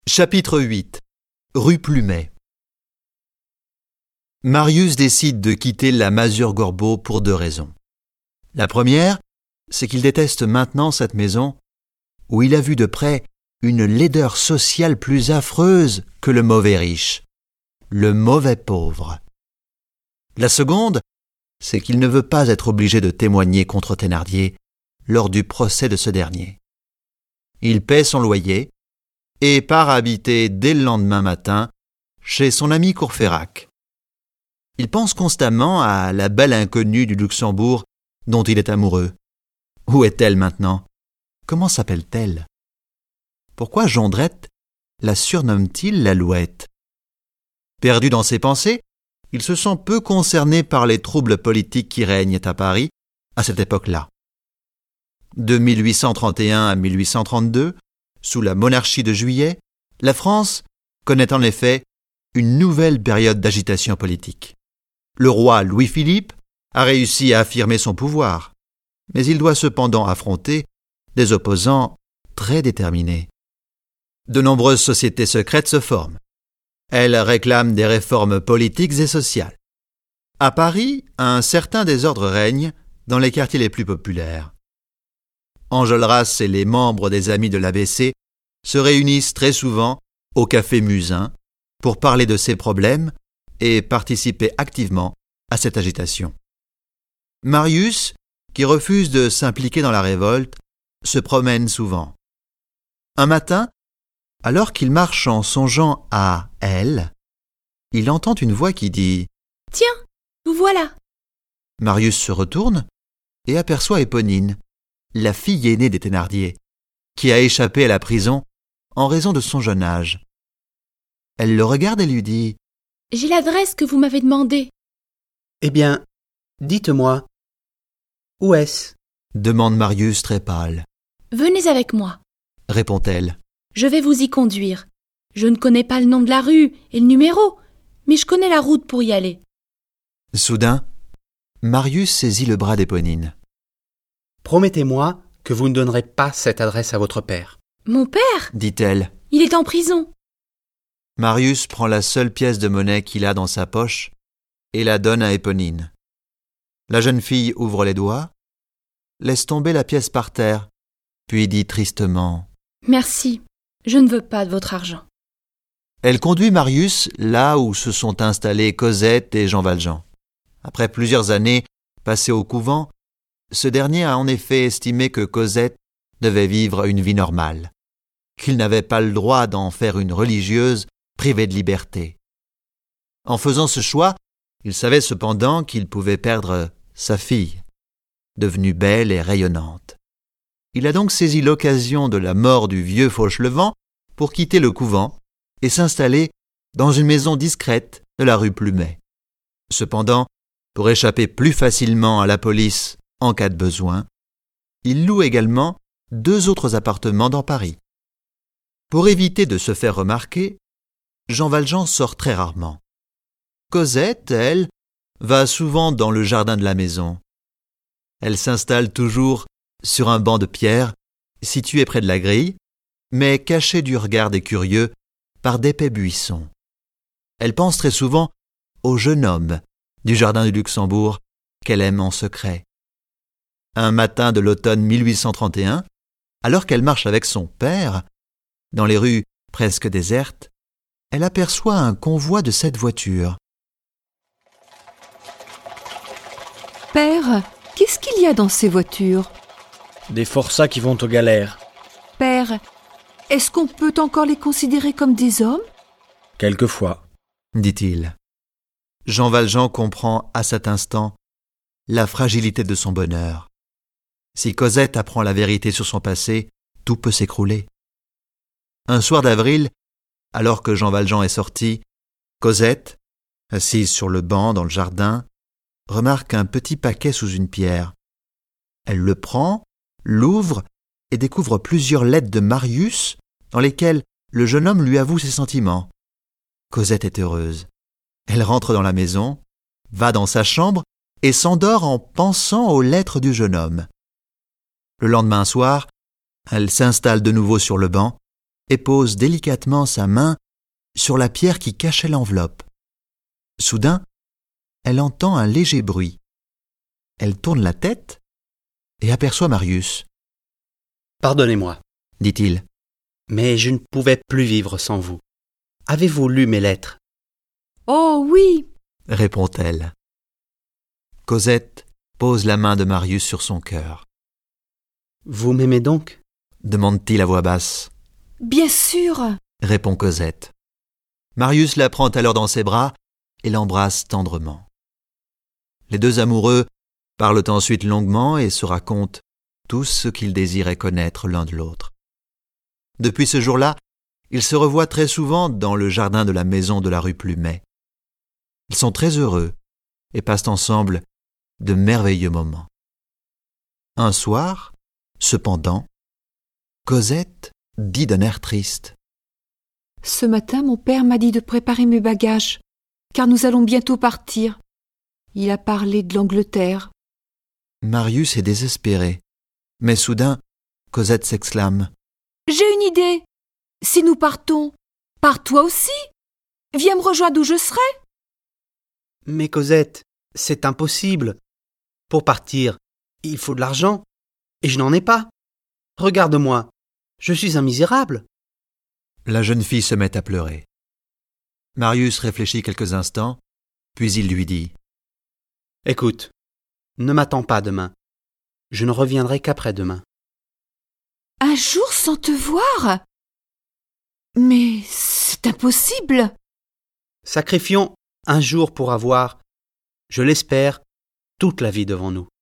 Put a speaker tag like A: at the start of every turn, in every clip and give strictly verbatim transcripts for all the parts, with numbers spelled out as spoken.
A: Chapitre huit. Rue Plumet. Marius décide de quitter la Masure-Gorbeau pour deux raisons. La première, c'est qu'il déteste maintenant cette maison où il a vu de près une laideur sociale plus affreuse que le mauvais riche, le mauvais pauvre. La seconde, c'est qu'il ne veut pas être obligé de témoigner contre Thénardier lors du procès de ce dernier. Il paie son loyer et part habiter dès le lendemain matin chez son ami Courfeyrac. Il pense constamment à la belle inconnue du Luxembourg dont il est amoureux. Où est-elle maintenant? Comment s'appelle-t-elle? Pourquoi Jondrette la surnomme-t-il l'Alouette? Perdu dans ses pensées, il se sent peu concerné par les troubles politiques qui règnent à Paris à cette époque-là. De mille huit cent trente et un à mille huit cent trente-deux, sous la monarchie de Juillet, la France connaît en effet une nouvelle période d'agitation politique. Le roi Louis-Philippe a réussi à affirmer son pouvoir, mais il doit cependant affronter des opposants très déterminés. De nombreuses sociétés secrètes se forment. Elles réclament des réformes politiques et sociales. À Paris, un certain désordre règne dans les quartiers les plus populaires. Enjolras et les membres des Amis de l'A B C se réunissent très souvent au Café Musain pour parler de ces problèmes et participer activement à cette agitation. Marius, qui refuse de s'impliquer dans la révolte, se promène souvent. Un matin, alors qu'il marche en songeant à elle, il entend une voix qui dit «
B: Tiens, vous voilà !»
A: Marius se retourne et aperçoit Éponine, la fille aînée des Thénardier, qui a échappé à la prison en raison de son jeune âge. Elle le regarde et lui dit
B: « J'ai l'adresse que vous m'avez demandée. »«
C: Eh bien, dites-moi, où est-ce »
A: demande Marius très pâle.
B: « Venez avec moi, »
A: répond-elle.
B: « Je vais vous y conduire. Je ne connais pas le nom de la rue et le numéro, mais je connais la route pour y aller. »
A: Soudain, Marius saisit le bras d'Éponine.
C: « Promettez-moi que vous ne donnerez pas cette adresse à votre père. »«
B: Mon père ?»
A: dit-elle.
B: « Il est en prison. »
A: Marius prend la seule pièce de monnaie qu'il a dans sa poche et la donne à Éponine. La jeune fille ouvre les doigts, laisse tomber la pièce par terre, puis dit tristement
B: « Merci, je ne veux pas de votre argent. »
A: Elle conduit Marius là où se sont installés Cosette et Jean Valjean. Après plusieurs années passées au couvent, ce dernier a en effet estimé que Cosette devait vivre une vie normale, qu'il n'avait pas le droit d'en faire une religieuse privée de liberté. En faisant ce choix, il savait cependant qu'il pouvait perdre sa fille, devenue belle et rayonnante. Il a donc saisi l'occasion de la mort du vieux Fauchelevent pour quitter le couvent et s'installer dans une maison discrète de la rue Plumet. Cependant, pour échapper plus facilement à la police en cas de besoin, il loue également deux autres appartements dans Paris. Pour éviter de se faire remarquer, Jean Valjean sort très rarement. Cosette, elle, va souvent dans le jardin de la maison. Elle s'installe toujours sur un banc de pierre situé près de la grille, mais caché du regard des curieux par d'épais buissons. Elle pense très souvent au jeune homme du jardin du Luxembourg qu'elle aime en secret. Un matin de l'automne mille huit cent trente et un, alors qu'elle marche avec son père, dans les rues presque désertes, elle aperçoit un convoi de sept voitures.
D: « Père, qu'est-ce qu'il y a dans ces voitures ?»«
E: Des forçats qui vont aux galères. »«
D: Père, est-ce qu'on peut encore les considérer comme des hommes ?»«
E: Quelquefois. »
A: dit-il. Jean Valjean comprend à cet instant la fragilité de son bonheur. Si Cosette apprend la vérité sur son passé, tout peut s'écrouler. Un soir d'avril, alors que Jean Valjean est sorti, Cosette, assise sur le banc dans le jardin, remarque un petit paquet sous une pierre. Elle le prend, l'ouvre et découvre plusieurs lettres de Marius dans lesquelles le jeune homme lui avoue ses sentiments. Cosette est heureuse. Elle rentre dans la maison, va dans sa chambre et s'endort en pensant aux lettres du jeune homme. Le lendemain soir, elle s'installe de nouveau sur le banc et pose délicatement sa main sur la pierre qui cachait l'enveloppe. Soudain, elle entend un léger bruit. Elle tourne la tête et aperçoit Marius.
C: « Pardonnez-moi,
A: dit-il.
C: mais je ne pouvais plus vivre sans vous. Avez-vous lu mes lettres ?»
D: Oh oui,
A: répond-elle. Cosette pose la main de Marius sur son cœur.
C: « Vous m'aimez donc ?»
A: demande-t-il à voix basse.
D: bien sûr.
A: Répond Cosette. Marius la prend alors dans ses bras et l'embrasse tendrement. Les deux amoureux parlent ensuite longuement et se racontent tout ce qu'ils désiraient connaître l'un de l'autre. Depuis ce jour-là, ils se revoient très souvent dans le jardin de la maison de la rue Plumet. Ils sont très heureux et passent ensemble de merveilleux moments. Un soir, cependant, Cosette dit d'un air triste.
D: « Ce matin, mon père m'a dit de préparer mes bagages, car nous allons bientôt partir. Il a parlé de l'Angleterre. »
A: Marius est désespéré, mais soudain, Cosette s'exclame.
D: « J'ai une idée. Si nous partons, pars toi aussi. Viens me rejoindre où je serai. »
C: « Mais Cosette, c'est impossible. Pour partir, il faut de l'argent, et je n'en ai pas. Regarde-moi, je suis un misérable. »
A: La jeune fille se met à pleurer. Marius réfléchit quelques instants, puis il lui dit.
C: « Écoute, ne m'attends pas demain. Je ne reviendrai qu'après-demain. »
D: « Un jour sans te voir ? Mais c'est impossible. »
C: Sacrifions un jour pour avoir, je l'espère, toute la vie devant nous.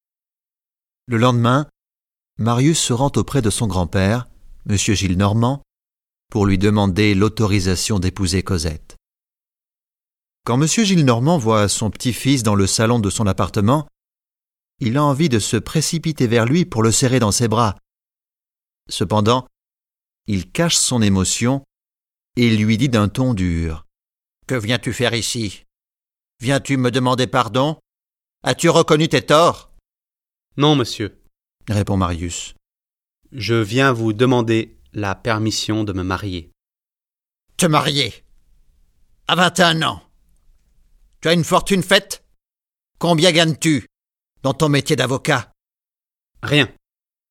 A: Le lendemain, Marius se rend auprès de son grand-père, M. Gillenormand, pour lui demander l'autorisation d'épouser Cosette. Quand M. Gillenormand voit son petit-fils dans le salon de son appartement, il a envie de se précipiter vers lui pour le serrer dans ses bras. Cependant, il cache son émotion et lui dit d'un ton dur. « Que viens-tu faire ici ? Viens-tu me demander pardon ? As-tu reconnu tes torts ?»«
C: Non, monsieur,
A: répond Marius.
C: Je viens vous demander la permission de me marier. »«
A: Te marier ? À vingt et un ans ? Tu as une fortune faite ? Combien gagnes-tu dans ton métier d'avocat ? » ?»«
C: Rien. »«
A: Ah !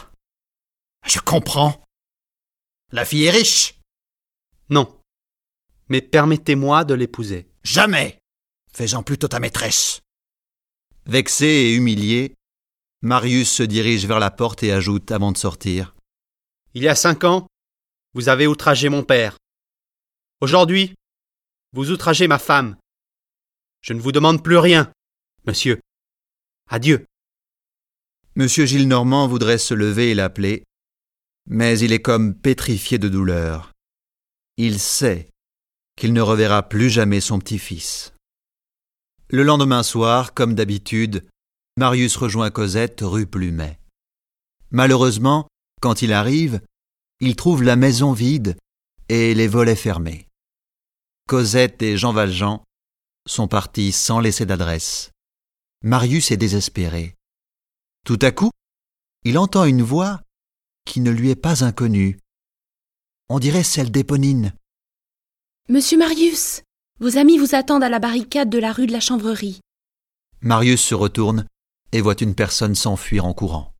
A: Je comprends. La fille est riche ? » ?»«
C: Non. Mais permettez-moi de l'épouser. »«
A: Jamais ! Fais-en plutôt ta maîtresse. » Vexé et humilié, Marius se dirige vers la porte et ajoute avant de sortir.
C: « Il y a cinq ans, vous avez outragé mon père. Aujourd'hui, vous outragez ma femme. Je ne vous demande plus rien, monsieur. Adieu. »
A: Monsieur Gillenormand voudrait se lever et l'appeler, mais il est comme pétrifié de douleur. Il sait qu'il ne reverra plus jamais son petit-fils. Le lendemain soir, comme d'habitude, Marius rejoint Cosette rue Plumet. Malheureusement, quand il arrive, il trouve la maison vide et les volets fermés. Cosette et Jean Valjean sont partis sans laisser d'adresse. Marius est désespéré. Tout à coup, il entend une voix qui ne lui est pas inconnue. On dirait celle d'Éponine.
B: « Monsieur Marius, vos amis vous attendent à la barricade de la rue de la Chanvrerie. »
A: Marius se retourne et voit une personne s'enfuir en courant.